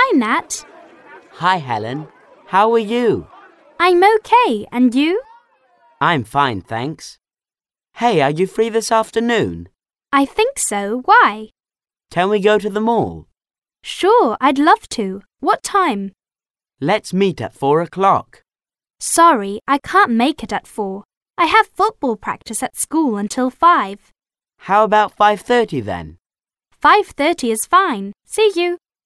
Hi, Nat. Hi, Helen. How are you? I'm okay, and you? I'm fine, thanks. Hey, are you free this afternoon? I think so. Why? Can we go to the mall? Sure, I'd love to. What time? Let's meet at 4 o'clock. Sorry, I can't make it at 4. I have football practice at school until 5. How about 5:30 then? 5:30 is fine. See you.